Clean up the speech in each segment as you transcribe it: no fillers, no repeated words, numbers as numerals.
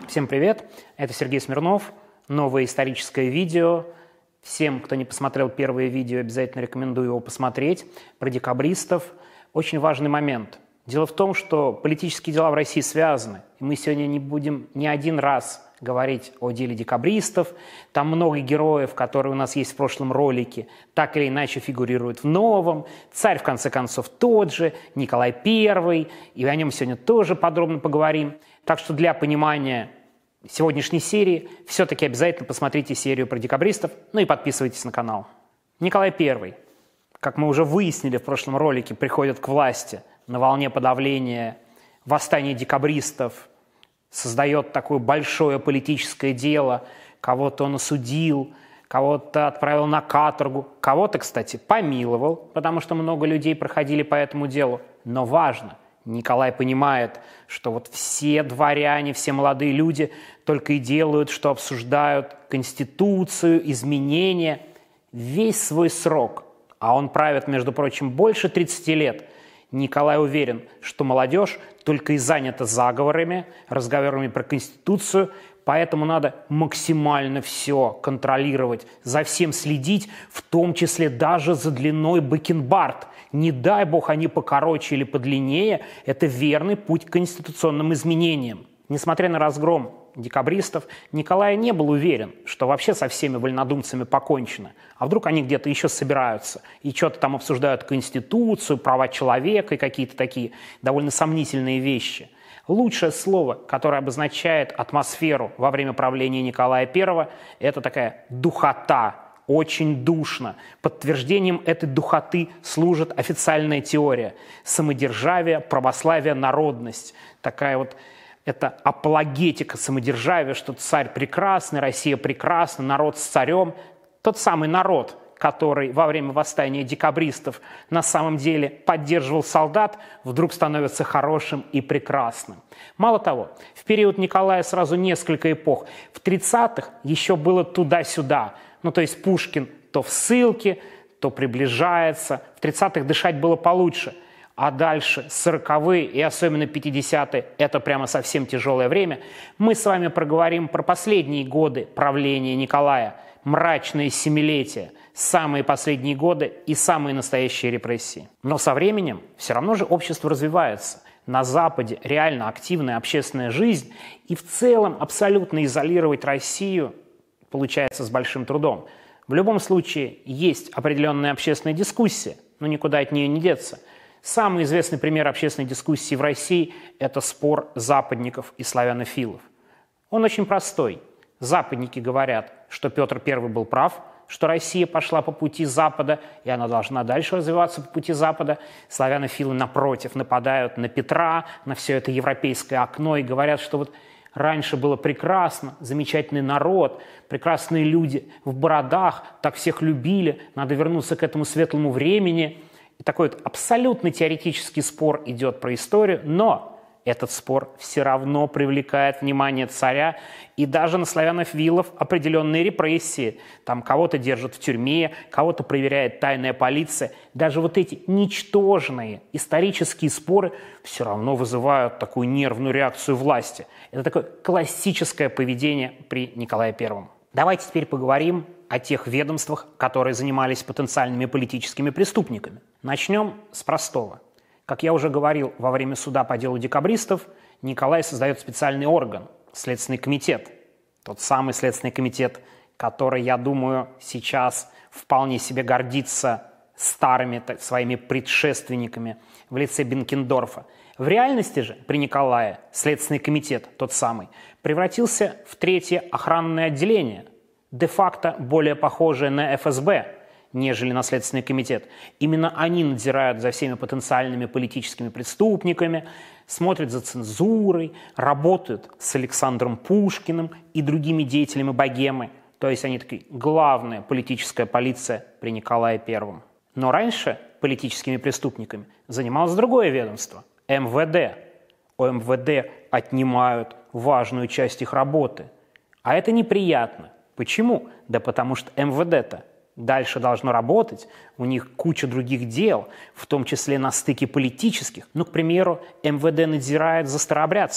Всем привет, это Сергей Смирнов, новое историческое видео. Всем, кто не посмотрел первое видео, обязательно рекомендую его посмотреть, про декабристов. Очень важный момент. Дело в том, что политические дела в России связаны, и мы сегодня не будем ни один раз говорить о деле декабристов. Там много героев, которые у нас есть в прошлом ролике, так или иначе фигурируют в новом. Царь, в конце концов, тот же, Николай I, и о нем сегодня тоже подробно поговорим. Так что для понимания сегодняшней серии все-таки обязательно посмотрите серию про декабристов, ну и подписывайтесь на канал. Николай I, как мы уже выяснили в прошлом ролике, приходит к власти на волне подавления восстания декабристов, создает такое большое политическое дело, кого-то он осудил, кого-то отправил на каторгу, кого-то, кстати, помиловал, потому что много людей проходили по этому делу. Но важно, Николай понимает, что вот все дворяне, все молодые люди только и делают, что обсуждают Конституцию, изменения, весь свой срок, а он правит, между прочим, больше 30 лет. Николай уверен, что молодежь только и занята заговорами, разговорами про Конституцию, поэтому надо максимально все контролировать, за всем следить, в том числе даже за длиной бакенбард. Не дай бог они покороче или подлиннее, это верный путь к конституционным изменениям. Несмотря на разгром декабристов, Николай не был уверен, что вообще со всеми вольнодумцами покончено. А вдруг они где-то еще собираются и что-то там обсуждают Конституцию, права человека и какие-то такие довольно сомнительные вещи. Лучшее слово, которое обозначает атмосферу во время правления Николая I, это такая духота. Очень душно. Подтверждением этой духоты служит официальная теория. Самодержавие, православие, народность. Такая вот это апологетика самодержавия, что царь прекрасный, Россия прекрасна, народ с царем. Тот самый народ, который во время восстания декабристов на самом деле поддерживал солдат, вдруг становится хорошим и прекрасным. Мало того, в период Николая сразу несколько эпох. В 30-х еще было туда-сюда. Ну, то есть Пушкин то в ссылке, то приближается. В 30-х дышать было получше. А дальше 40-е и особенно 50-е – это прямо совсем тяжелое время. Мы с вами проговорим про последние годы правления Николая. Мрачные семилетия, самые последние годы и самые настоящие репрессии. Но со временем все равно же общество развивается. На Западе реально активная общественная жизнь. И в целом абсолютно изолировать Россию получается с большим трудом. В любом случае есть определенная общественная дискуссия, но никуда от нее не деться. Самый известный пример общественной дискуссии в России – это спор западников и славянофилов. Он очень простой. Западники говорят, что Петр I был прав, что Россия пошла по пути Запада, и она должна дальше развиваться по пути Запада. Славянофилы, напротив, нападают на Петра, на все это европейское окно и говорят, что вот раньше было прекрасно, замечательный народ, прекрасные люди в бородах, так всех любили, надо вернуться к этому светлому времени. И такой вот абсолютно теоретический спор идет про историю, но этот спор все равно привлекает внимание царя, и даже на славянофилов определенные репрессии. Там кого-то держат в тюрьме, кого-то проверяет тайная полиция. Даже вот эти ничтожные исторические споры все равно вызывают такую нервную реакцию власти. Это такое классическое поведение при Николае I. Давайте теперь поговорим о тех ведомствах, которые занимались потенциальными политическими преступниками. Начнем с простого. Как я уже говорил, во время суда по делу декабристов Николай создает специальный орган – Следственный комитет. Тот самый Следственный комитет, который, я думаю, сейчас вполне себе гордится старыми своими предшественниками в лице Бенкендорфа. В реальности же при Николае Следственный комитет, тот самый, превратился в третье охранное отделение, де-факто более похожее на ФСБ, нежели на Следственный комитет. Именно они надзирают за всеми потенциальными политическими преступниками, смотрят за цензурой, работают с Александром Пушкиным и другими деятелями богемы. То есть они такие главная политическая полиция при Николае I. Но раньше политическими преступниками занималось другое ведомство – МВД. У МВД отнимают важную часть их работы. А это неприятно. Почему? Да потому что МВД-то дальше должно работать, у них куча других дел, в том числе на стыке политических. Ну, к примеру, МВД надзирает за старообрядцами.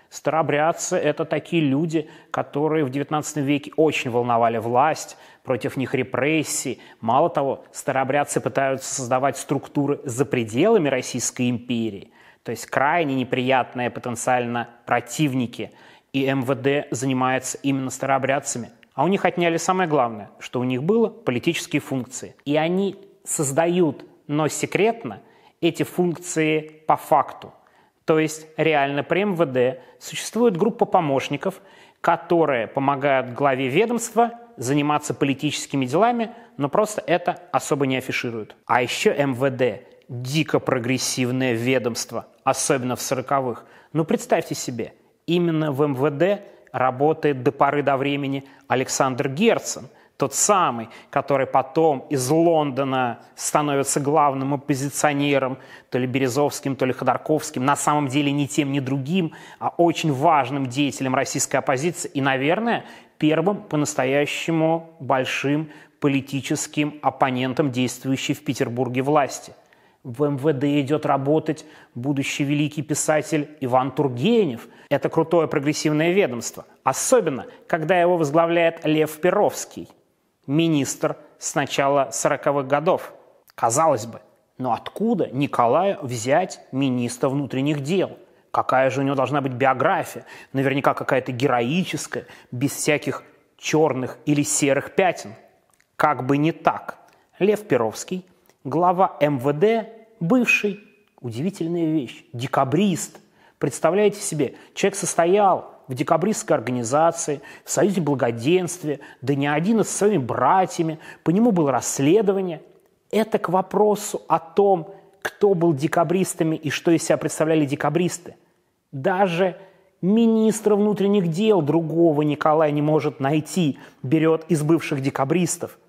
Старообрядцы – это такие люди, которые в XIX веке очень волновали власть, против них репрессии. Мало того, старообрядцы пытаются создавать структуры за пределами Российской империи, то есть крайне неприятные потенциально противники, и МВД занимается именно старообрядцами. А у них отняли самое главное, что у них было – политические функции. И они создают, но секретно, эти функции по факту. То есть реально при МВД существует группа помощников, которые помогают главе ведомства заниматься политическими делами, но просто это особо не афишируют. А еще МВД – дико прогрессивное ведомство, особенно в 40-х. Ну представьте себе, именно в МВД работает до поры до времени Александр Герцен, тот самый, который потом из Лондона становится главным оппозиционером, то ли Березовским, то ли Ходорковским, на самом деле ни тем, ни другим, а очень важным деятелем российской оппозиции и, наверное, первым по-настоящему большим политическим оппонентом действующей в Петербурге власти. В МВД идет работать будущий великий писатель Иван Тургенев. Это крутое прогрессивное ведомство, особенно когда его возглавляет Лев Перовский, министр с начала 40-х годов. Казалось бы, но откуда Николаю взять министра внутренних дел? Какая же у него должна быть биография? Наверняка какая-то героическая, без всяких черных или серых пятен. Как бы не так. Лев Перовский, глава МВД, бывший, удивительная вещь, декабрист. Представляете себе, человек состоял в декабристской организации, в Союзе Благоденствия, да не один, а со своими братьями, по нему было расследование. Это к вопросу о том, кто был декабристами и что из себя представляли декабристы. Даже министра внутренних дел другого Николай не может найти, берет из бывших декабристов.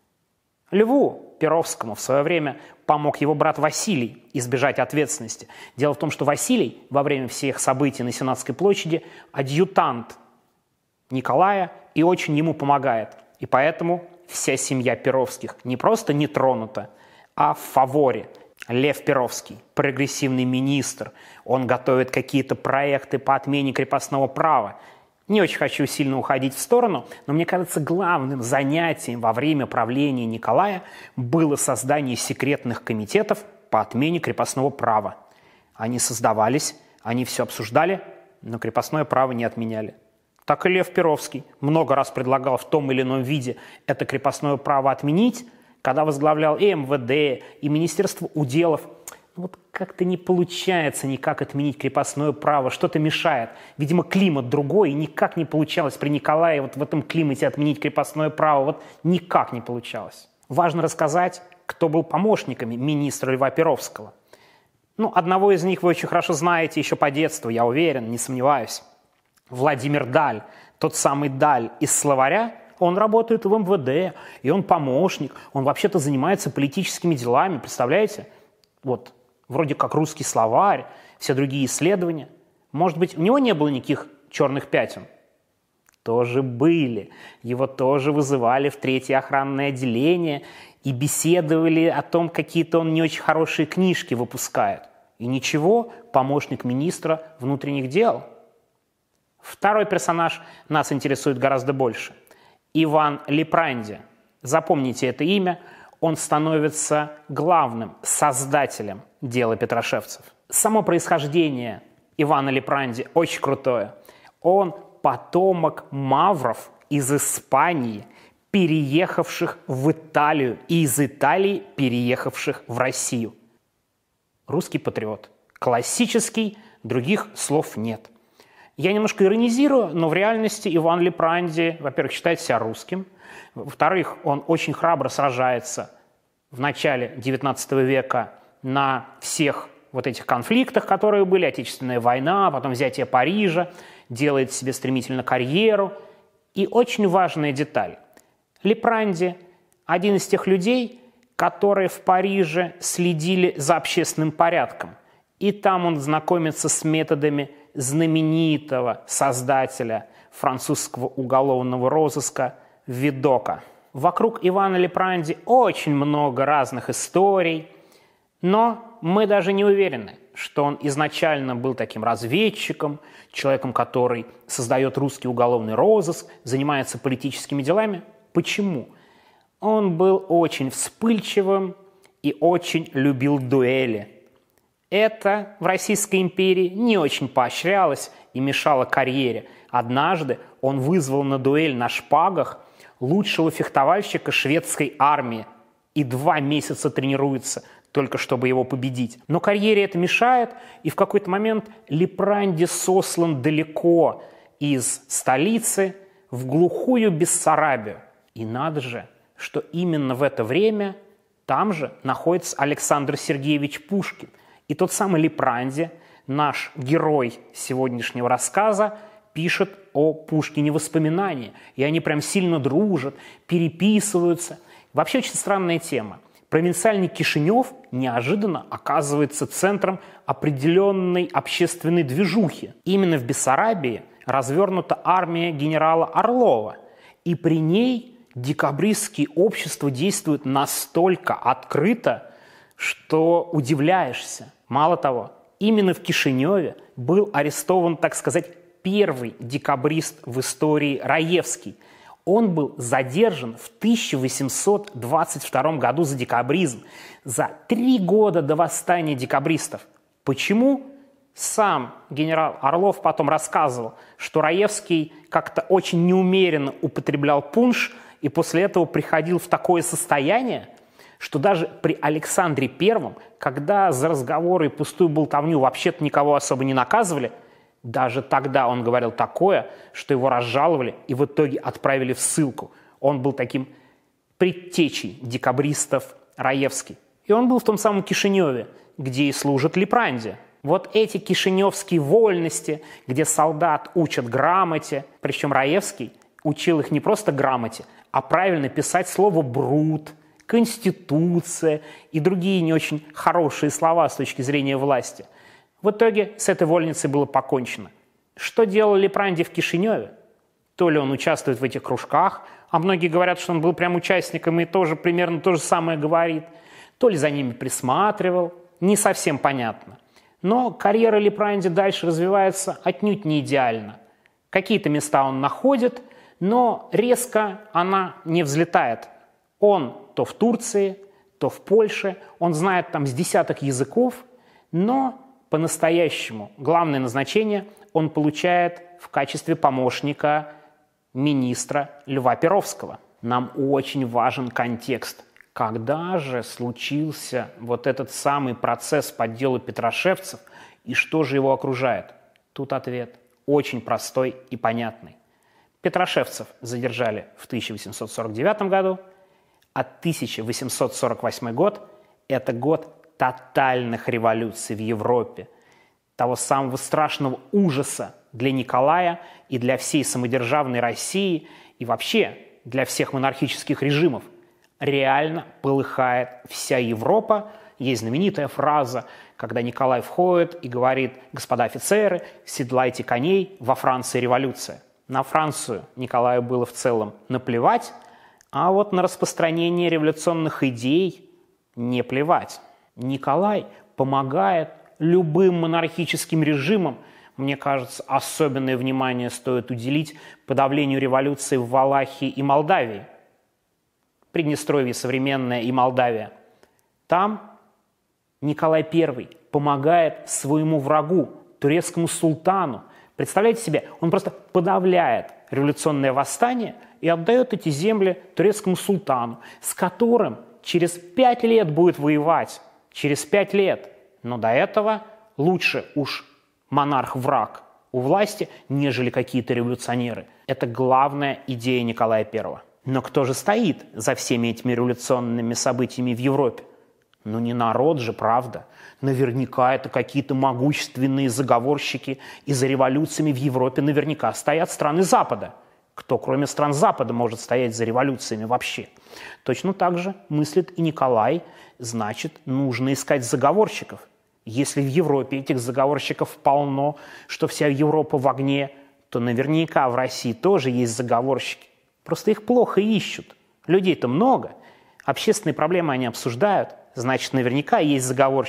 Льву Перовскому в свое время помог его брат Василий избежать ответственности. Дело в том, что Василий во время всех событий на Сенатской площади адъютант Николая и очень ему помогает. И поэтому вся семья Перовских не просто не тронута, а в фаворе. Лев Перовский, прогрессивный министр, он готовит какие-то проекты по отмене крепостного права. Не очень хочу сильно уходить в сторону, но мне кажется, главным занятием во время правления Николая было создание секретных комитетов по отмене крепостного права. Они создавались, они все обсуждали, но крепостное право не отменяли. Так и Лев Перовский много раз предлагал в том или ином виде это крепостное право отменить, когда возглавлял и МВД, и Министерство уделов. Вот как-то не получается никак отменить крепостное право, что-то мешает. Видимо, климат другой, и никак не получалось при Николае вот в этом климате отменить крепостное право. Вот никак не получалось. Важно рассказать, кто был помощниками министра Льва Перовского. Ну, одного из них вы очень хорошо знаете еще по детству, я уверен, не сомневаюсь. Владимир Даль, тот самый Даль из словаря, он работает в МВД, и он помощник, он вообще-то занимается политическими делами, представляете? Вот. Вроде как русский словарь, все другие исследования. Может быть, у него не было никаких черных пятен? Тоже были. Его тоже вызывали в 3-е охранное отделение и беседовали о том, какие-то он не очень хорошие книжки выпускает. И ничего, помощник министра внутренних дел. Второй персонаж нас интересует гораздо больше. Иван Липранди. Запомните это имя. Он становится главным создателем дела петрошевцев. Само происхождение Ивана Липранди очень крутое. Он потомок мавров из Испании, переехавших в Италию, и из Италии переехавших в Россию. Русский патриот. Классический, других слов нет. Я немножко иронизирую, но в реальности Иван Липранди, во-первых, считает себя русским, во-вторых, он очень храбро сражается в начале XIX века на всех вот этих конфликтах, которые были, Отечественная война, потом взятие Парижа, делает себе стремительно карьеру. И очень важная деталь. Липранди – один из тех людей, которые в Париже следили за общественным порядком. И там он знакомится с методами знаменитого создателя французского уголовного розыска Видока. Вокруг Ивана Липранди очень много разных историй, но мы даже не уверены, что он изначально был таким разведчиком, человеком, который создает русский уголовный розыск, занимается политическими делами. Почему? Он был очень вспыльчивым и очень любил дуэли. Это в Российской империи не очень поощрялось и мешало карьере. Однажды он вызвал на дуэль на шпагах лучшего фехтовальщика шведской армии и 2 месяца тренируется, только чтобы его победить. Но карьере это мешает, и в какой-то момент Липранди сослан далеко из столицы в глухую Бессарабию. И надо же, что именно в это время там же находится Александр Сергеевич Пушкин. И тот самый Липранди, наш герой сегодняшнего рассказа, пишет о Пушкине воспоминания. И они прям сильно дружат, переписываются. Вообще очень странная тема. Провинциальный Кишинев неожиданно оказывается центром определенной общественной движухи. Именно в Бессарабии развернута армия генерала Орлова. И при ней декабристские общества действуют настолько открыто, что удивляешься. Мало того, именно в Кишиневе был арестован, так сказать, первый декабрист в истории Раевский. Он был задержан в 1822 году за декабризм, за 3 года до восстания декабристов. Почему? Сам генерал Орлов потом рассказывал, что Раевский как-то очень неумеренно употреблял пунш и после этого приходил в такое состояние, что даже при Александре I, когда за разговоры и пустую болтовню вообще-то никого особо не наказывали, даже тогда он говорил такое, что его разжаловали и в итоге отправили в ссылку. Он был таким предтечей декабристов Раевский. И он был в том самом Кишиневе, где и служит Липранди. Вот эти кишиневские вольности, где солдат учат грамоте, причем Раевский учил их не просто грамоте, а правильно писать слово «брут», «конституция» и другие не очень хорошие слова с точки зрения власти. В итоге с этой вольницей было покончено. Что делал Липранди в Кишиневе? То ли он участвует в этих кружках, а многие говорят, что он был прям участником и тоже примерно то же самое говорит, то ли за ними присматривал, не совсем понятно. Но карьера Липранди дальше развивается отнюдь не идеально. Какие-то места он находит, но резко она не взлетает. Он то в Турции, то в Польше, он знает там с десяток языков, но по-настоящему главное назначение он получает в качестве помощника министра Льва Перовского. Нам очень важен контекст. Когда же случился вот этот самый процесс по делу петрошевцев и что же его окружает? Тут ответ очень простой и понятный. Петрошевцев задержали в 1849 году, а 1848 год – это год тотальных революций в Европе, того самого страшного ужаса для Николая и для всей самодержавной России и вообще для всех монархических режимов. Реально полыхает вся Европа. Есть знаменитая фраза, когда Николай входит и говорит: «Господа офицеры, седлайте коней, во Франции революция». На Францию Николаю было в целом наплевать, а вот на распространение революционных идей не плевать. Николай помогает любым монархическим режимам. Мне кажется, особенное внимание стоит уделить подавлению революции в Валахии и Молдавии. Приднестровье современное и Молдавия. Там Николай I помогает своему врагу, турецкому султану. Представляете себе, он просто подавляет революционное восстание и отдает эти земли турецкому султану, с которым через 5 лет будет воевать. Через 5 лет. Но до этого лучше уж монарх-враг у власти, нежели какие-то революционеры. Это главная идея Николая I. Но кто же стоит за всеми этими революционными событиями в Европе? Ну не народ же, правда. Наверняка это какие-то могущественные заговорщики, и за революциями в Европе наверняка стоят страны Запада. Кто, кроме стран Запада, может стоять за революциями вообще? Точно так же мыслит и Николай. Значит, нужно искать заговорщиков. Если в Европе этих заговорщиков полно, что вся Европа в огне, то наверняка в России тоже есть заговорщики. Просто их плохо ищут. Людей-то много. Общественные проблемы они обсуждают. Значит, наверняка есть заговорщики.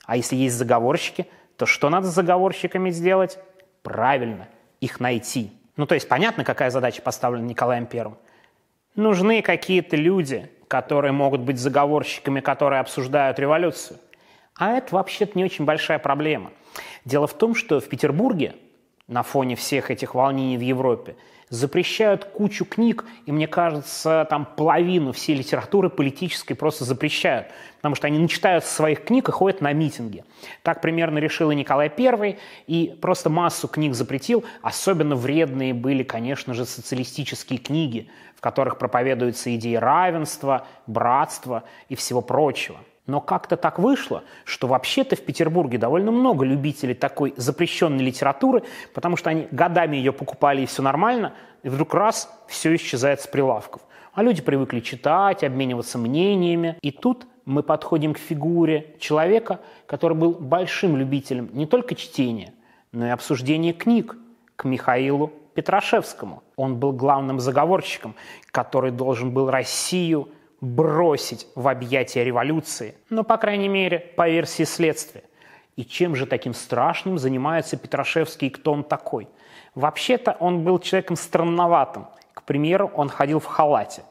А если есть заговорщики, то что надо с заговорщиками сделать? Правильно, их найти. Ну, то есть понятно, какая задача поставлена Николаем I. Нужны какие-то люди, которые могут быть заговорщиками, которые обсуждают революцию. А это вообще-то не очень большая проблема. Дело в том, что в Петербурге на фоне всех этих волнений в Европе запрещают кучу книг, и, мне кажется, там половину всей литературы политической просто запрещают, потому что они начитаются своих книг и ходят на митинги. Так примерно решил и Николай I, и просто массу книг запретил. Особенно вредные были, конечно же, социалистические книги, в которых проповедуются идеи равенства, братства и всего прочего. Но как-то так вышло, что вообще-то в Петербурге довольно много любителей такой запрещенной литературы, потому что они годами ее покупали и все нормально, и вдруг раз – все исчезает с прилавков. А люди привыкли читать, обмениваться мнениями. И тут мы подходим к фигуре человека, который был большим любителем не только чтения, но и обсуждения книг, к Михаилу Петрашевскому. Он был главным заговорщиком, который должен был Россию бросить в объятия революции, но, по крайней мере, по версии следствия. И чем же таким страшным занимается Петрашевский, и кто он такой? Вообще-то он был человеком странноватым. К примеру, он ходил в халате.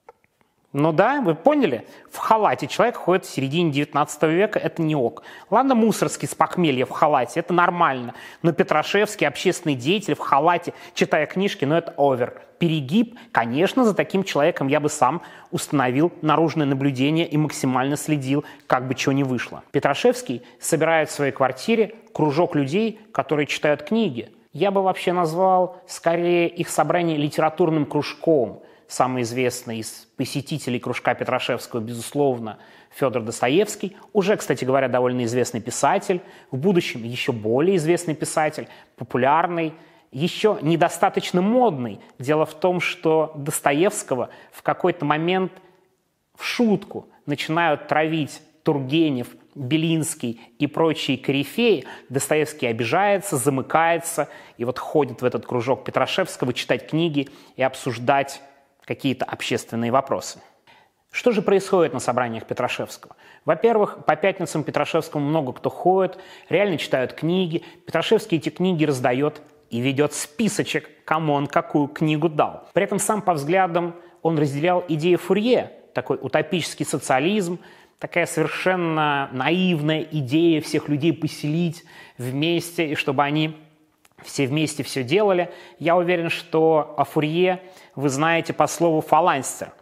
Ну да, вы поняли? В халате человек ходит в середине 19 века, это не ок. Ладно, Мусоргский с похмелья в халате, это нормально. Но Петрашевский, общественный деятель в халате, читая книжки, ну это овер. Перегиб, конечно, за таким человеком я бы сам установил наружное наблюдение и максимально следил, как бы чего не вышло. Петрашевский собирает в своей квартире кружок людей, которые читают книги. Я бы вообще назвал скорее их собрание литературным кружком. Самый известный из посетителей кружка Петрашевского, безусловно, Федор Достоевский. Уже, кстати говоря, довольно известный писатель. В будущем еще более известный писатель, популярный, еще недостаточно модный. Дело в том, что Достоевского в какой-то момент в шутку начинают травить Тургенев, Белинский и прочие корифеи. Достоевский обижается, замыкается и вот ходит в этот кружок Петрашевского читать книги и обсуждать какие-то общественные вопросы. Что же происходит на собраниях Петрашевского? Во-первых, по пятницам Петрашевскому много кто ходит, реально читают книги. Петрашевский эти книги раздает и ведет списочек, кому он какую книгу дал. При этом сам по взглядам он разделял идеи Фурье, такой утопический социализм, такая совершенно наивная идея всех людей поселить вместе, и чтобы они все вместе все делали. Я уверен, что о Фурье вы знаете по слову «фаланстер».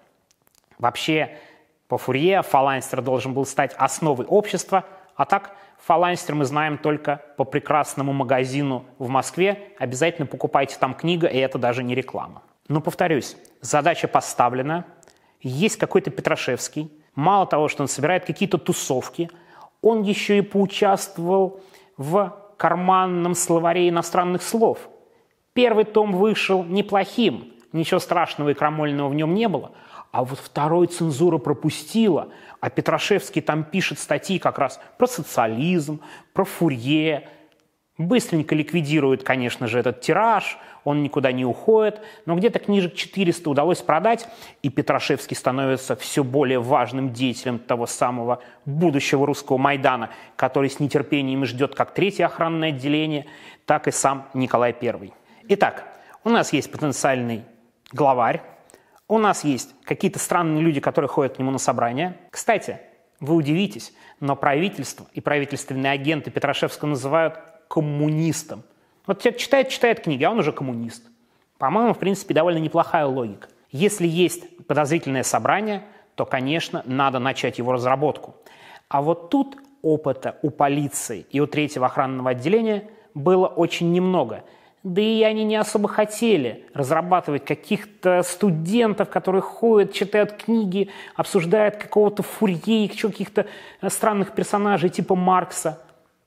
Вообще, по Фурье фаланстер должен был стать основой общества, а так фаланстер мы знаем только по прекрасному магазину в Москве. Обязательно покупайте там книгу, и это даже не реклама. Но, повторюсь, задача поставлена. Есть какой-то Петрашевский. Мало того, что он собирает какие-то тусовки, он еще и поучаствовал в карманном словаре иностранных слов. Первый том вышел неплохим, ничего страшного и крамольного в нем не было. А вот второй цензура пропустила, а Петрашевский там пишет статьи как раз про социализм, про Фурье. Быстренько ликвидирует, конечно же, этот тираж, он никуда не уходит, но где-то книжек 400 удалось продать, и Петрашевский становится все более важным деятелем того самого будущего русского Майдана, который с нетерпением ждет как третье охранное отделение, так и сам Николай I. Итак, у нас есть потенциальный главарь, у нас есть какие-то странные люди, которые ходят к нему на собрания. Кстати, вы удивитесь, но правительство и правительственные агенты Петрашевского называют коммунистом. Вот человек читает книги, а он уже коммунист. По-моему, в принципе, довольно неплохая логика. Если есть подозрительное собрание, то, конечно, надо начать его разработку. А вот тут опыта у полиции и у третьего охранного отделения было очень немного. Да и они не особо хотели разрабатывать каких-то студентов, которые ходят, читают книги, обсуждают какого-то Фурье, еще каких-то странных персонажей типа Маркса.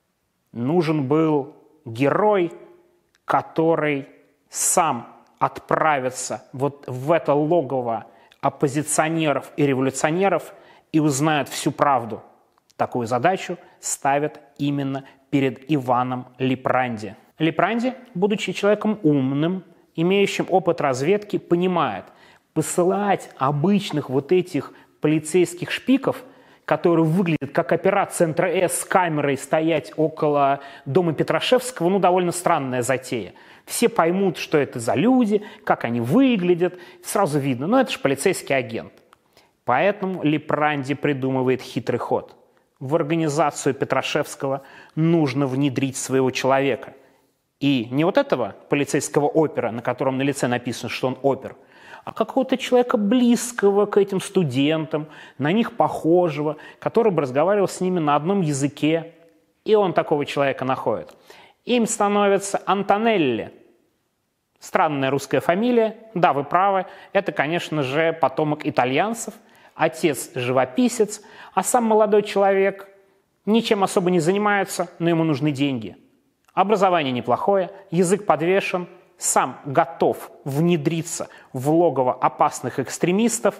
Нужен был герой, который сам отправится вот в это логово оппозиционеров и революционеров и узнает всю правду. Такую задачу ставят именно перед Иваном Липранди. Липранди, будучи человеком умным, имеющим опыт разведки, понимает, посылать обычных вот этих полицейских шпиков который выглядит как опера Центра С с камерой, стоять около дома Петрашевского, ну, довольно странная затея. Все поймут, что это за люди, как они выглядят, сразу видно, ну, это же полицейский агент. Поэтому Липранди придумывает хитрый ход. В организацию Петрашевского нужно внедрить своего человека. И не вот этого полицейского опера, на котором на лице написано, что он опер, а какого-то человека близкого к этим студентам, на них похожего, который бы разговаривал с ними на одном языке. И он такого человека находит. Им становится Антонелли. Странная русская фамилия. Да, вы правы. Это, конечно же, потомок итальянцев. Отец живописец, а сам молодой человек ничем особо не занимается, но ему нужны деньги. Образование неплохое, язык подвешен, сам готов внедриться в логово опасных экстремистов.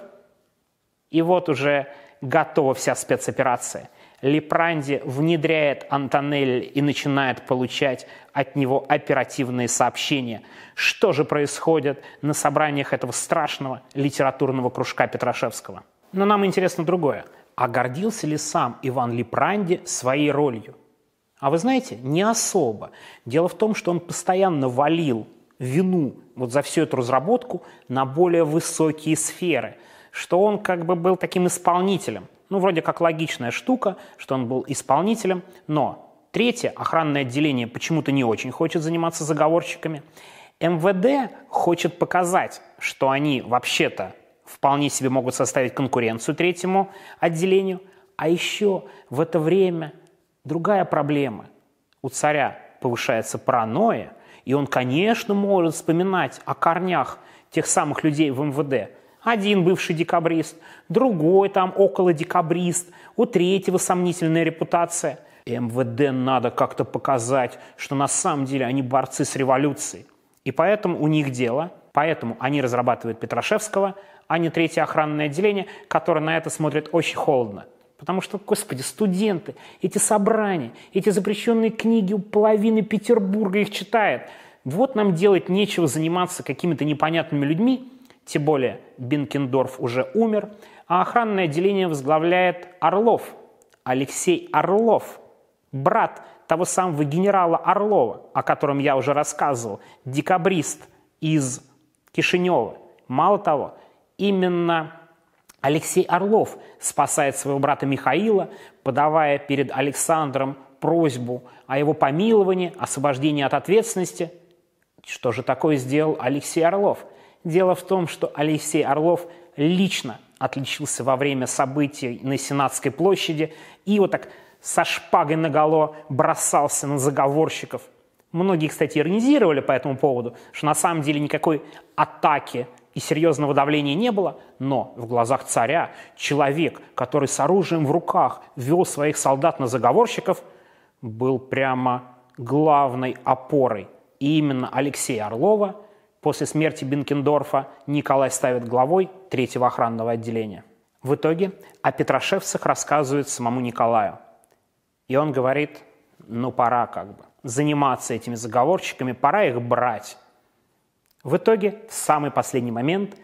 И вот уже готова вся спецоперация. Липранди внедряет Антонелли и начинает получать от него оперативные сообщения. Что же происходит на собраниях этого страшного литературного кружка Петрашевского? Но нам интересно другое. А гордился ли сам Иван Липранди своей ролью? А вы знаете, не особо. Дело в том, что он постоянно валил вину вот за всю эту разработку на более высокие сферы, что он как бы был таким исполнителем. Ну, вроде как логичная штука, что он был исполнителем, но третье, охранное отделение почему-то не очень хочет заниматься заговорщиками. МВД хочет показать, что они вообще-то вполне себе могут составить конкуренцию третьему отделению. А еще в это время другая проблема. У царя повышается паранойя, и он, конечно, может вспоминать о корнях тех самых людей в МВД. Один бывший декабрист, другой там около декабрист, у третьего сомнительная репутация. И МВД надо как-то показать, что на самом деле они борцы с революцией. И поэтому у них дело, поэтому они разрабатывают Петрашевского, а не третье охранное отделение, которое на это смотрит очень холодно. Потому что, господи, студенты, эти собрания, эти запрещенные книги, у половины Петербурга их читает. Вот нам делать нечего заниматься какими-то непонятными людьми, тем более Бенкендорф уже умер, а охранное отделение возглавляет Орлов, Алексей Орлов, брат того самого генерала Орлова, о котором я уже рассказывал, декабрист из Кишинева. Мало того, именно Алексей Орлов спасает своего брата Михаила, подавая перед Александром просьбу о его помиловании, освобождении от ответственности. Что же такое сделал Алексей Орлов? Дело в том, что Алексей Орлов лично отличился во время событий на Сенатской площади и вот так со шпагой наголо бросался на заговорщиков. Многие, кстати, иронизировали по этому поводу, что на самом деле никакой атаки и серьезного давления не было, но в глазах царя человек, который с оружием в руках вел своих солдат на заговорщиков, был прямо главной опорой. И именно Алексея Орлова после смерти Бенкендорфа Николай ставит главой третьего охранного отделения. В итоге о Петрашевцах рассказывают самому Николаю. И он говорит, ну пора как бы заниматься этими заговорщиками, пора их брать. В итоге в самый последний момент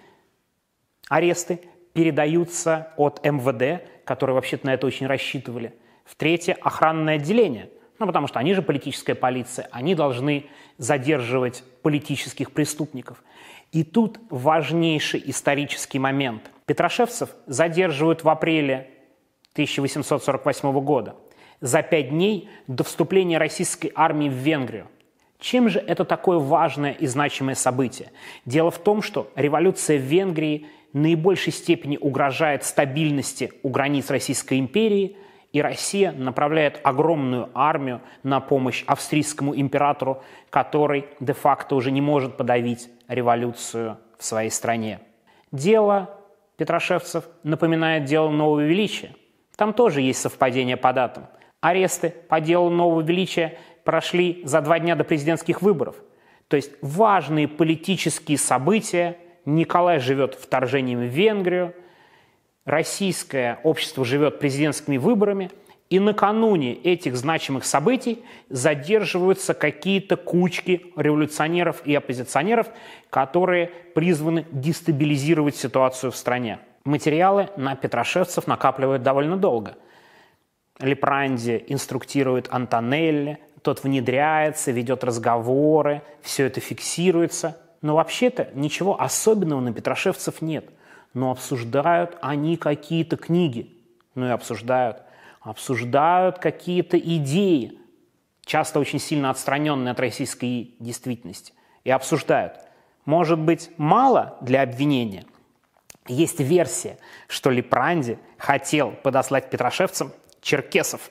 аресты передаются от МВД, которые вообще-то на это очень рассчитывали, в третье охранное отделение. Ну, потому что они же политическая полиция, они должны задерживать политических преступников. И тут важнейший исторический момент. Петрашевцев задерживают в апреле 1848 года, за 5 дней до вступления российской армии в Венгрию. Чем же это такое важное и значимое событие? Дело в том, что революция в Венгрии в наибольшей степени угрожает стабильности у границ Российской империи, и Россия направляет огромную армию на помощь австрийскому императору, который де-факто уже не может подавить революцию в своей стране. Дело Петрашевцев напоминает дело Нового Величия. Там тоже есть совпадение по датам. Аресты по делу Нового Величия прошли за 2 дня до президентских выборов. То есть важные политические события. Николай живет вторжением в Венгрию, российское общество живет президентскими выборами, и накануне этих значимых событий задерживаются какие-то кучки революционеров и оппозиционеров, которые призваны дестабилизировать ситуацию в стране. Материалы на петрошевцев накапливают довольно долго. Липранди инструктирует Антонелли, тот внедряется, ведет разговоры, все это фиксируется. Но вообще-то ничего особенного на петрошевцев нет. Но обсуждают они какие-то книги. Ну и обсуждают. Обсуждают какие-то идеи, часто очень сильно отстраненные от российской действительности. И обсуждают. Может быть, мало для обвинения? Есть версия, что Липранди хотел подослать петрошевцам черкесов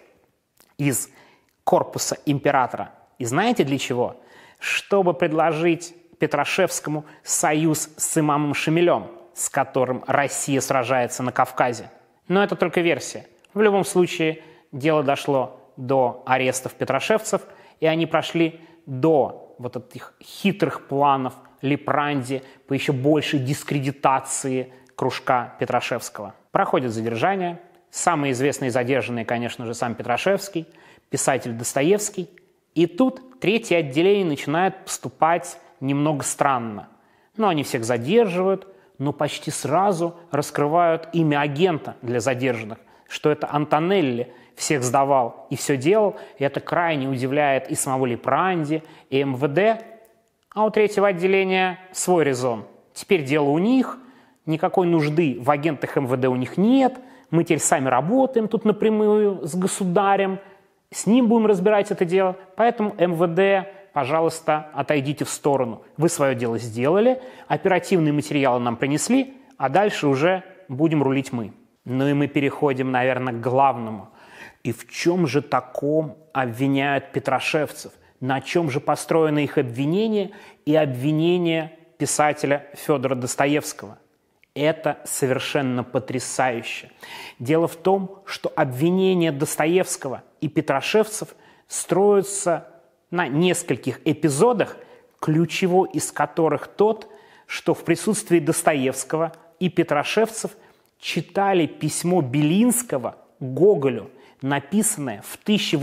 из корпуса императора. И знаете для чего? Чтобы предложить Петрошевскому союз с имамом Шамилем, с которым Россия сражается на Кавказе. Но это только версия. В любом случае, дело дошло до арестов петрошевцев, и они прошли до вот этих хитрых планов Липранди по еще большей дискредитации кружка Петрошевского. Проходит задержание. Самые известные задержанные, конечно же, сам Петрошевский, писатель Достоевский. И тут третье отделение начинает поступать немного странно. Но они всех задерживают, но почти сразу раскрывают имя агента для задержанных, что это Антонелли всех сдавал и все делал. И это крайне удивляет и самого Липранди, и МВД. А у третьего отделения свой резон. Теперь дело у них, никакой нужды в агентах МВД у них нет. Мы теперь сами работаем тут напрямую с государем, с ним будем разбирать это дело. Поэтому МВД, пожалуйста, отойдите в сторону. Вы свое дело сделали, оперативные материалы нам принесли, а дальше уже будем рулить мы. Ну и мы переходим, наверное, к главному. И в чем же таком обвиняют петрошевцев? На чем же построено их обвинение и обвинение писателя Федора Достоевского? Это совершенно потрясающе. Дело в том, что обвинения Достоевского и петрошевцев строятся на нескольких эпизодах, ключевой из которых тот, что в присутствии Достоевского и петрошевцев читали письмо Белинского Гоголю, написанное в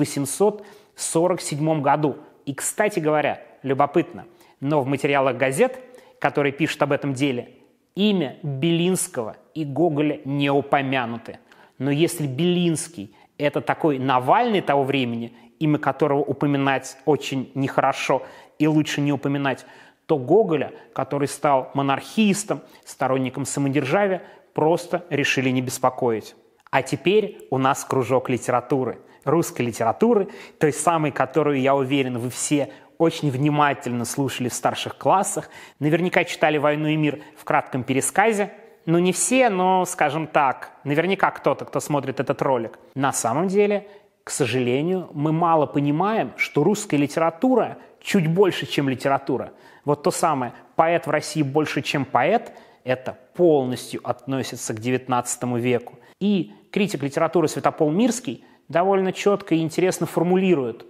1847 году. И, кстати говоря, любопытно, но в материалах газет, которые пишут об этом деле, имя Белинского и Гоголя не упомянуты. Но если Белинский – это такой Навальный того времени, имя которого упоминать очень нехорошо и лучше не упоминать, то Гоголя, который стал монархистом, сторонником самодержавия, просто решили не беспокоить. А теперь у нас кружок литературы, русской литературы, той самой, которую, я уверен, вы все очень внимательно слушали в старших классах, наверняка читали «Войну и мир» в кратком пересказе. Ну, не все, но, скажем так, наверняка кто-то, кто смотрит этот ролик. На самом деле, к сожалению, мы мало понимаем, что русская литература чуть больше, чем литература. Вот то самое «поэт в России больше, чем поэт» – это полностью относится к XIX веку. И критик литературы Святопол Мирский довольно четко и интересно формулирует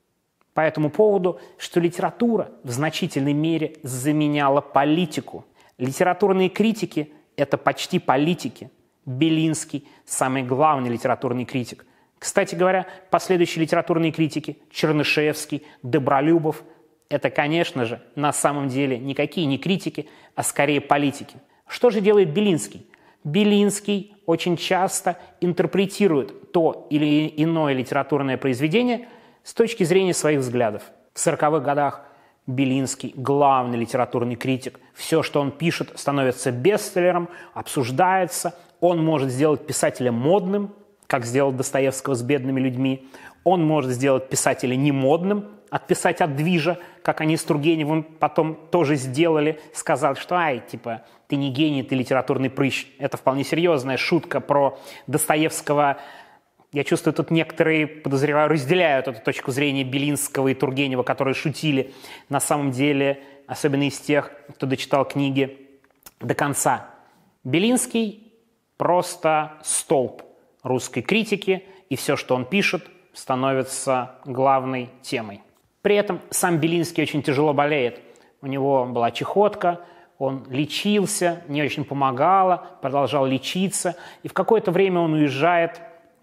по этому поводу, что литература в значительной мере заменяла политику. Литературные критики – это почти политики. Белинский – самый главный литературный критик. Кстати говоря, последующие литературные критики – Чернышевский, Добролюбов – это, конечно же, на самом деле никакие не критики, а скорее политики. Что же делает Белинский? Белинский очень часто интерпретирует то или иное литературное произведение с точки зрения своих взглядов. В 40-х годах Белинский – главный литературный критик. Все, что он пишет, становится бестселлером, обсуждается. Он может сделать писателя модным, как сделал Достоевского с «Бедными людьми». Он может сделать писателя немодным, отписать от движа, как они с Тургеневым потом тоже сделали, сказать, что «ай, типа, ты не гений, ты литературный прыщ». Это вполне серьезная шутка про Достоевского. Я чувствую, тут некоторые, подозреваю, разделяют эту точку зрения Белинского и Тургенева, которые шутили. На самом деле, особенно из тех, кто дочитал книги до конца. Белинский просто столб русской критики, и все, что он пишет, становится главной темой. При этом сам Белинский очень тяжело болеет. У него была чехотка, он лечился, не очень помогало, продолжал лечиться, и в какое-то время он уезжает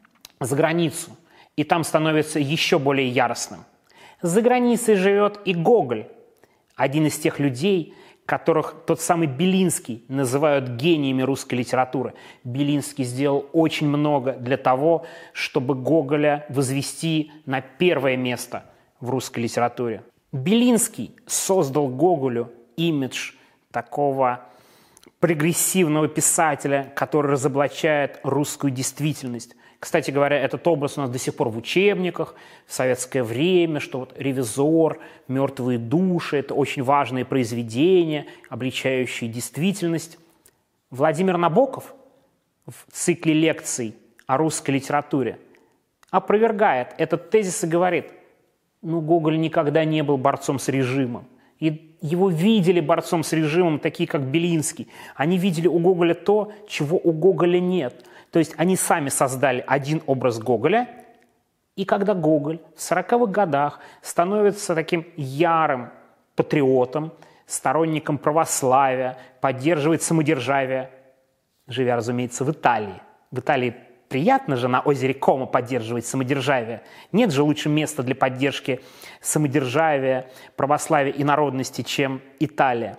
за границу, и там становится еще более яростным. За границей живет и Гоголь, один из тех людей, которых тот самый Белинский называют гениями русской литературы. Белинский сделал очень много для того, чтобы Гоголя возвести на первое место в русской литературе. Белинский создал Гоголю имидж такого прогрессивного писателя, который разоблачает русскую действительность. Кстати говоря, этот образ у нас до сих пор в учебниках, в советское время, что вот «Ревизор», «Мертвые души» – это очень важные произведения, обличающие действительность. Владимир Набоков в цикле лекций о русской литературе опровергает этот тезис и говорит: Гоголь никогда не был борцом с режимом. И его видели борцом с режимом такие, как Белинский. Они видели у Гоголя то, чего у Гоголя нет. То есть они сами создали один образ Гоголя, и когда Гоголь в 40-х годах становится таким ярым патриотом, сторонником православия, поддерживает самодержавие, живя, разумеется, в Италии. В Италии приятно же на озере Комо поддерживать самодержавие. Нет же лучше места для поддержки самодержавия, православия и народности, чем Италия.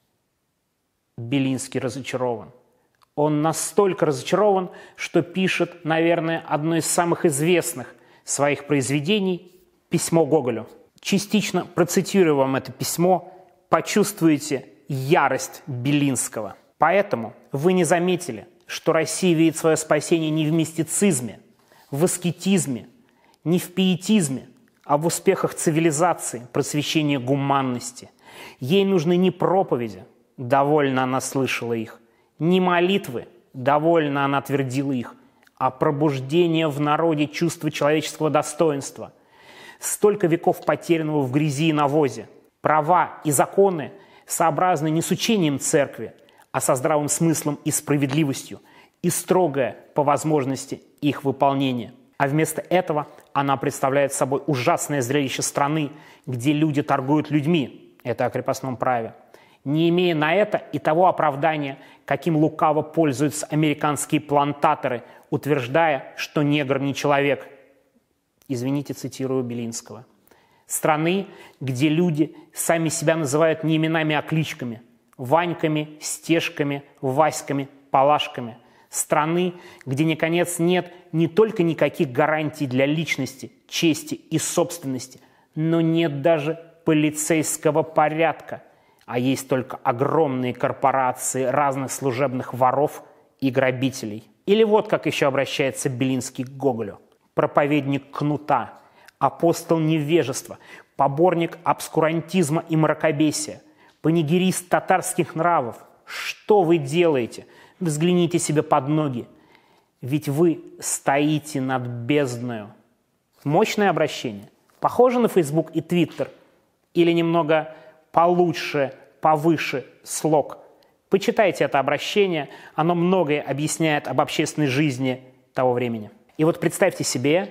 Белинский разочарован. Он настолько разочарован, что пишет, наверное, одно из самых известных своих произведений «Письмо Гоголю». Частично процитирую вам это письмо, почувствуете ярость Белинского. «Поэтому вы не заметили, что Россия видит свое спасение не в мистицизме, в аскетизме, не в пиетизме, а в успехах цивилизации, просвещения гуманности. Ей нужны не проповеди, довольно она слышала их, не молитвы, довольно она твердила их, а пробуждение в народе чувства человеческого достоинства. Столько веков потерянного в грязи и навозе. Права и законы сообразны не с учением церкви, а со здравым смыслом и справедливостью, и строгое по возможности их выполнение. А вместо этого она представляет собой ужасное зрелище страны, где люди торгуют людьми, это о крепостном праве, не имея на это и того оправдания, каким лукаво пользуются американские плантаторы, утверждая, что негр не человек. Извините, цитирую Белинского. Страны, где люди сами себя называют не именами, а кличками. Ваньками, Стежками, Васьками, Палашками. Страны, где, наконец, нет не только никаких гарантий для личности, чести и собственности, но нет даже полицейского порядка, а есть только огромные корпорации разных служебных воров и грабителей. Или вот как еще обращается Белинский к Гоголю. Проповедник кнута, апостол невежества, поборник обскурантизма и мракобесия, панигерист татарских нравов. Что вы делаете? Взгляните себе под ноги. Ведь вы стоите над бездною. Мощное обращение. Похоже на Facebook и Twitter? Или немного получше, повыше слог? Почитайте это обращение. Оно многое объясняет об общественной жизни того времени. И вот представьте себе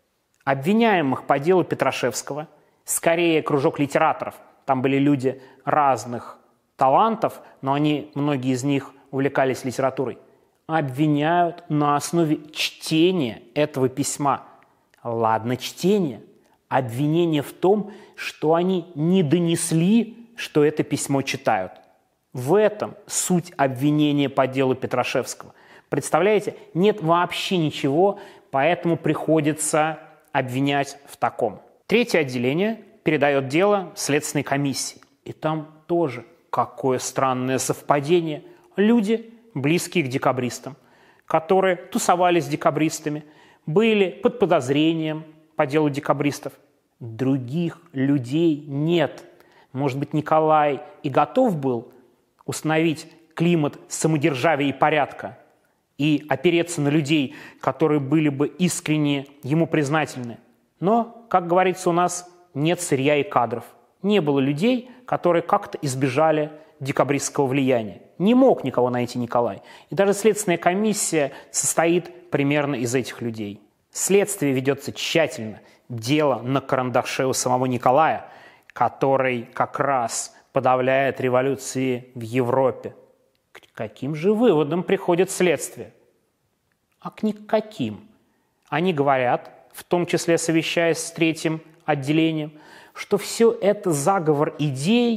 обвиняемых по делу Петрашевского, скорее кружок литераторов. Там были люди разных талантов, но многие из них увлекались литературой. Обвиняют на основе чтения этого письма. Ладно, чтение. Обвинение в том, что они не донесли, что это письмо читают. В этом суть обвинения по делу Петрашевского. Представляете, нет вообще ничего, поэтому приходится обвинять в таком. Третье отделение передает дело Следственной комиссии. И там тоже какое странное совпадение. Люди, близкие к декабристам, которые тусовались с декабристами, были под подозрением по делу декабристов. Других людей нет. Может быть, Николай и готов был установить климат самодержавия и порядка и опереться на людей, которые были бы искренне ему признательны. Но, как говорится у нас, нет сырья и кадров. Не было людей, которые как-то избежали декабристского влияния. Не мог никого найти Николай. И даже следственная комиссия состоит примерно из этих людей. Следствие ведется тщательно. Дело на карандаше у самого Николая, который как раз подавляет революции в Европе. К каким же выводам приходит следствие? А к никаким. Они говорят, в том числе совещаясь с третьим отделением, что все это заговор идей,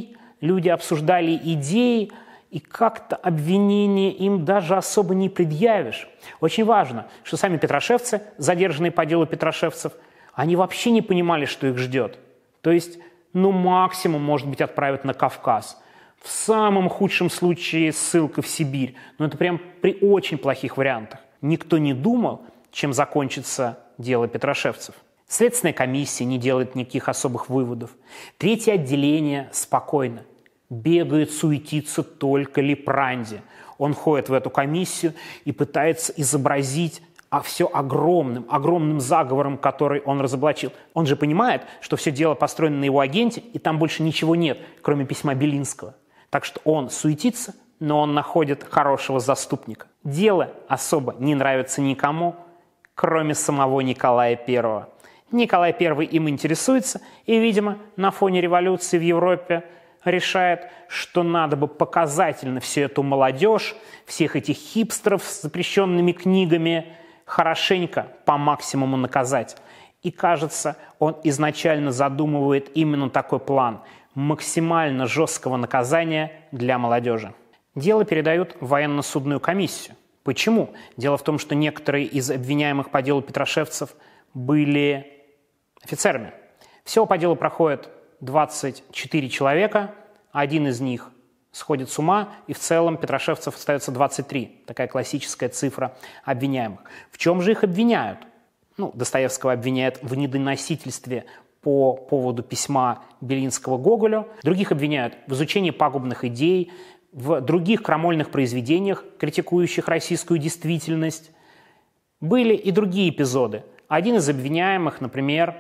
люди обсуждали идеи, и как-то обвинения им даже особо не предъявишь. Очень важно, что сами петрошевцы, задержанные по делу петрошевцев, они вообще не понимали, что их ждет. То есть, максимум, может быть, отправят на Кавказ. В самом худшем случае ссылка в Сибирь. Но это прям при очень плохих вариантах. Никто не думал, чем закончится дело петрошевцев. Следственная комиссия не делает никаких особых выводов. Третье отделение спокойно. Бегает, суетится только Лепранди. Он ходит в эту комиссию и пытается изобразить все огромным заговором, который он разоблачил. Он же понимает, что все дело построено на его агенте, и там больше ничего нет, кроме письма Белинского. Так что он суетится, но он находит хорошего заступника. Дело особо не нравится никому, кроме самого Николая I. Николай I им интересуется, и, видимо, на фоне революции в Европе решает, что надо бы показательно всю эту молодежь, всех этих хипстеров с запрещенными книгами хорошенько по максимуму наказать. И, кажется, он изначально задумывает именно такой план – максимально жесткого наказания для молодежи. Дело передают в военно-судную комиссию. Почему? Дело в том, что некоторые из обвиняемых по делу петрошевцев были офицерами. Всего по делу проходит 24 человека, один из них сходит с ума, и в целом петрошевцев остается 23. Такая классическая цифра обвиняемых. В чем же их обвиняют? Достоевского обвиняют в недоносительстве по поводу письма Белинского Гоголю. Других обвиняют в изучении пагубных идей, в других крамольных произведениях, критикующих российскую действительность. Были и другие эпизоды. Один из обвиняемых, например,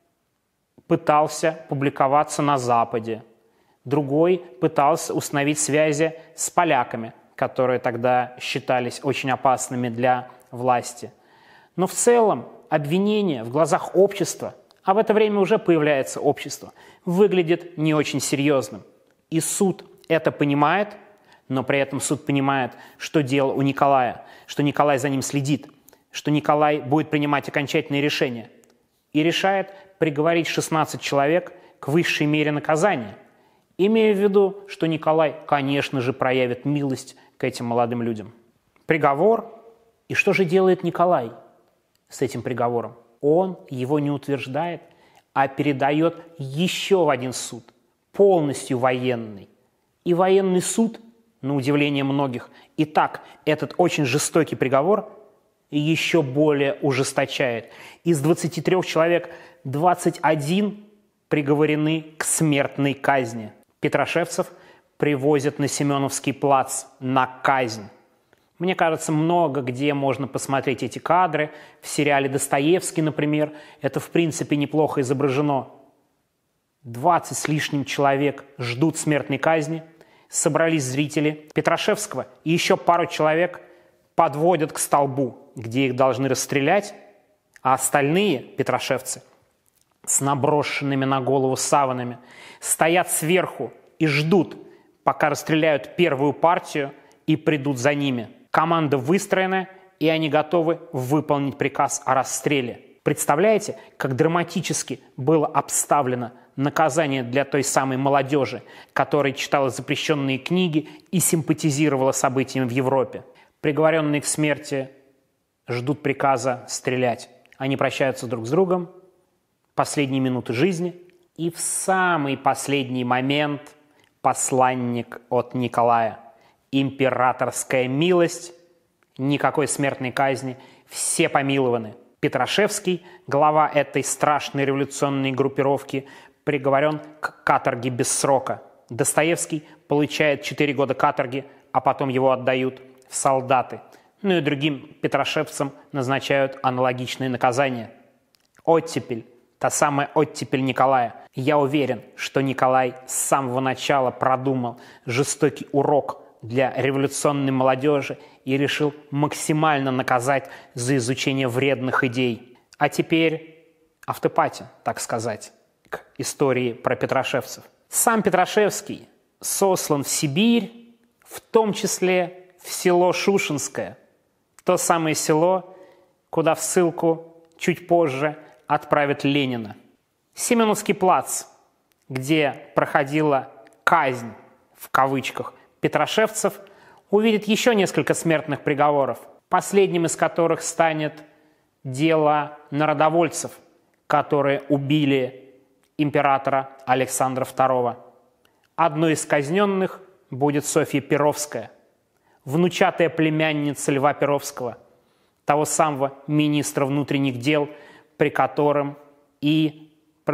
пытался публиковаться на Западе. Другой пытался установить связи с поляками, которые тогда считались очень опасными для власти. Но в целом обвинение в глазах общества, а в это время уже появляется общество, выглядит не очень серьезным. И суд это понимает, но при этом суд понимает, что дело у Николая, что Николай за ним следит, что Николай будет принимать окончательные решения. И решает приговорить 16 человек к высшей мере наказания, имея в виду, что Николай, конечно же, проявит милость к этим молодым людям. Приговор. И что же делает Николай с этим приговором? Он его не утверждает, а передает еще в один суд, полностью военный. И военный суд, на удивление многих, и так этот очень жестокий приговор еще более ужесточает. Из 23 человек 21 приговорены к смертной казни. Петрошевцев привозят на Семеновский плац на казнь. Мне кажется, много где можно посмотреть эти кадры. В сериале «Достоевский», например, это в принципе неплохо изображено. 20 с лишним человек ждут смертной казни. Собрались зрители. Петрошевского и еще пару человек подводят к столбу, где их должны расстрелять, а остальные петрошевцы с наброшенными на голову саванами стоят сверху и ждут, пока расстреляют первую партию и придут за ними. Команда выстроена, и они готовы выполнить приказ о расстреле. Представляете, как драматически было обставлено наказание для той самой молодежи, которая читала запрещенные книги и симпатизировала событиям в Европе. Приговоренные к смерти ждут приказа стрелять. Они прощаются друг с другом, последние минуты жизни, и в самый последний момент посланник от Николая. Императорская милость, никакой смертной казни, все помилованы. Петрошевский, глава этой страшной революционной группировки, приговорен к каторге без срока. Достоевский получает 4 года каторги, а потом его отдают в солдаты. И другим петрошевцам назначают аналогичные наказания. Оттепель, та самая оттепель Николая. Я уверен, что Николай с самого начала продумал жестокий урок для революционной молодежи и решил максимально наказать за изучение вредных идей. А теперь автопатия, так сказать, к истории про петрошевцев. Сам Петрошевский сослан в Сибирь, в том числе в село Шушенское, то самое село, куда в ссылку чуть позже отправят Ленина. Семеновский плац, где проходила казнь, в кавычках, петрошевцев, увидит еще несколько смертных приговоров, последним из которых станет дело народовольцев, которые убили императора Александра II. Одной из казненных будет Софья Перовская, внучатая племянница Льва Перовского, того самого министра внутренних дел, при котором и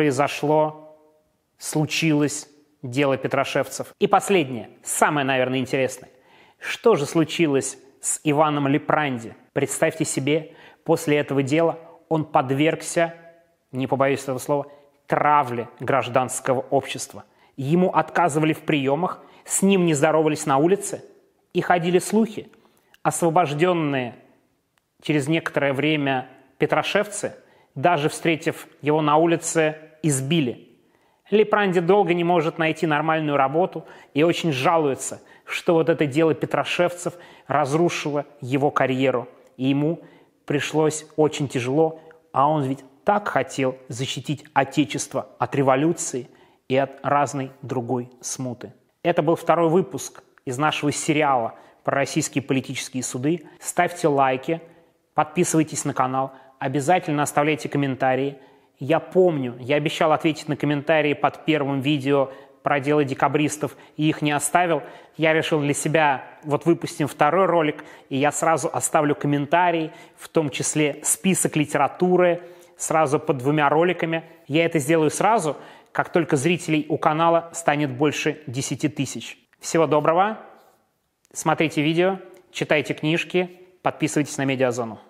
случилось дело петрошевцев. И последнее, самое, наверное, интересное. Что же случилось с Иваном Липранди? Представьте себе, после этого дела он подвергся, не побоюсь этого слова, травле гражданского общества. Ему отказывали в приемах, с ним не здоровались на улице, и ходили слухи. Освобожденные через некоторое время петрошевцы, даже встретив его на улице, избили. Липранди долго не может найти нормальную работу и очень жалуется, что вот это дело петрошевцев разрушило его карьеру. И ему пришлось очень тяжело, а он ведь так хотел защитить Отечество от революции и от разной другой смуты. Это был второй выпуск из нашего сериала про российские политические суды. Ставьте лайки, подписывайтесь на канал, обязательно оставляйте комментарии. Я помню, я обещал ответить на комментарии под первым видео про дело декабристов и их не оставил. Я решил для себя, вот выпустим второй ролик, и я сразу оставлю комментарии, в том числе список литературы, сразу под 2 роликами. Я это сделаю сразу, как только зрителей у канала станет больше 10 тысяч. Всего доброго, смотрите видео, читайте книжки, подписывайтесь на Медиазону.